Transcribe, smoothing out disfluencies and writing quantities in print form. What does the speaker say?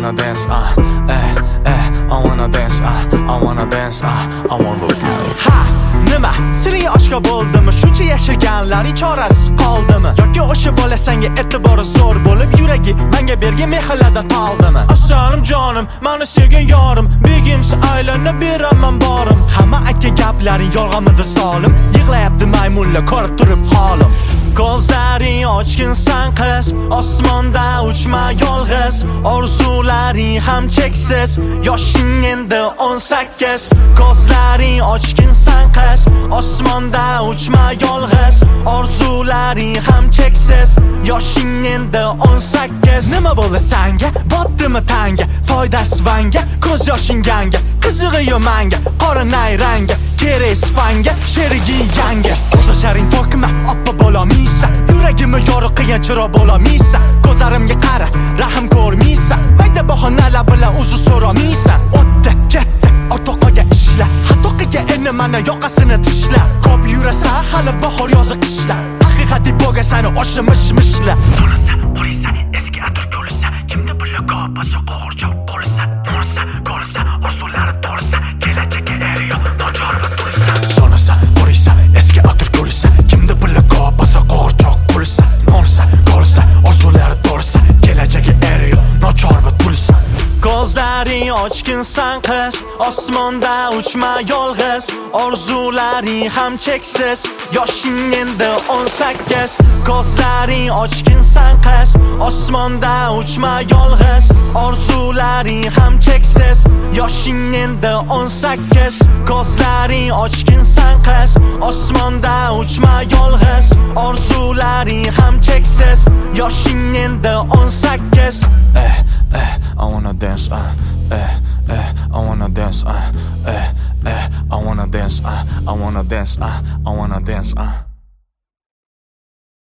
wanna dance, I wanna dance, I wanna dance, I wanna do. Ha, nima? Siri oshko bo'ldimi? Shuncha yashaganlar chorasiz qoldimi? Yoki o'sha bola senga e'tibori zo'r bo'lib, yuragi menga bergan mehrlardan toldimi? Aslanım jonim, meni sevgan yorim, begimsa aylanib beraman borim. Hamma aytgan gaplaring yolg'onmidi zolim? Yig'layapti maymunlar ko'rib turib holim. Ko'zlaring ochginsan qiz, osmonda uchma yolg'iz. Orzularing ham cheksiz, yoshing endi 18. Ko'zlaring ochginsan qiz, osmonda uchma yolg'iz. Orzularing ham cheksiz, yoshing endi 18. Nima bo'ldi sanga? Botdimi tanga? Foydasiz vanga, ko'z yoshing ganga. Qizig'i yomanga, qora nayranga, kerak fanga, sheriging yanga. Ko'zlaring to'kma, oppa bo'lamaysan. Yuragimni yo'riq qilgan chiroq bo'lamaysan. Ko'zlarimga qara, rahm ko'rmaysan. Mayda bahonalar bilan uzr so'ramaysan. O'tdi, ketdi, o'toqqa ishla. Hatoqiga endi mana yoqasini tishla. Ko'p yurasan, hali bahor yozi qishla. Haqiqatli bo'lgan sani oshimish-mishla. Polisa, eski atir ko'lisa, kimda bulla qopasa qo'g'irchoq qo'lisa, o'rsa, qo'lsa, orzulari to'lsa, kelajakka eriyo, nochor va tulsa. Sonasa, polisa, eski atir ko'lisa, kimda bulla qopasa qo'g'irchoq qo'lsa, o'rsa, qo'lsa, orzulari to'lsa, kelajakka eriyo, nochor va tulsa. Ko'zlaring ochginsan qiz, osmonda uchma yolg'iz. Orzularing ham cheksiz, yoshing endi 18. Ko'zlaring ochginsan qiz, osmonda uchma yolg'iz. Orzularing ham cheksiz, yoshing endi 18. Ko'zlaring ochginsan qiz, osmonda uchma yolg'iz. Orzularing ham cheksiz, yoshing endi 18. I wanna dance, I wanna dance, I wanna dance, I wanna dance, I wanna dance,